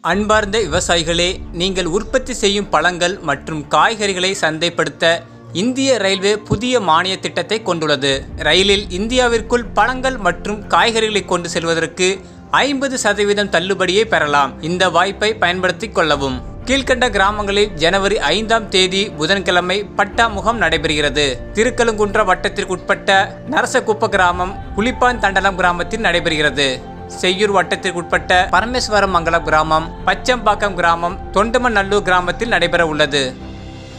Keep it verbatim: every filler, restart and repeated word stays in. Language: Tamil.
அன்பார்ந்த விவசாயிகளே, நீங்கள் உற்பத்தி செய்யும் பழங்கள் மற்றும் காய்கறிகளை சந்தைப்படுத்த இந்திய ரயில்வே புதிய மானிய திட்டத்தை கொண்டுள்ளது. ரயிலில் இந்தியாவிற்குள் பழங்கள் மற்றும் காய்கறிகளை கொண்டு செல்வதற்கு ஐம்பது சதவீதம் தள்ளுபடியை பெறலாம். இந்த வாய்ப்பை பயன்படுத்திக் கொள்ளவும். கீழ்கண்ட கிராமங்களில் ஜனவரி ஐந்தாம் தேதி புதன்கிழமை பட்டா முகாம் நடைபெறுகிறது. திருக்கழுங்குன்ற வட்டத்திற்குட்பட்ட நரசகுப்ப கிராமம், புலிப்பான் தண்டலம் கிராமத்தில் நடைபெறுகிறது. செய்யூர் வட்டத்திற்குட்பட்ட பரமேஸ்வரமங்கலம் கிராமம், பச்சம்பாக்கம் கிராமம், தொண்டமநல்லூர் கிராமத்தில் நடைபெற உள்ளது.